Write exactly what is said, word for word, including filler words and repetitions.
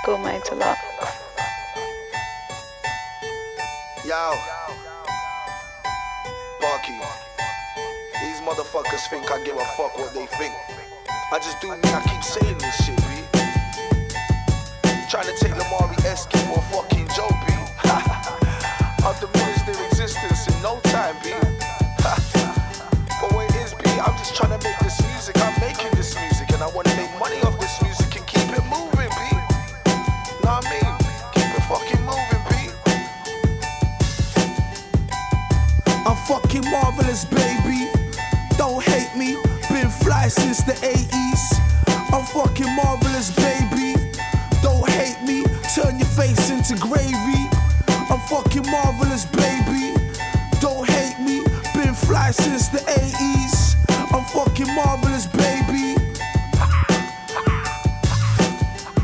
School mates a lot. Yo, Barky, these motherfuckers think I give a fuck what they think. I just do me, I keep saying this shit, B. Trying to take Lamari Esky for a fucking joke, B. I'll diminish their existence in no time, B. But what it is, B, I'm just trying to make this music. I'm making this music and I want to make money off this music and keep it moving, B. Know what I mean? Keep it fucking moving, B. I'm fucking marvelous, baby. Don't hate me. Been fly since the eighties. I'm fucking marvelous, baby.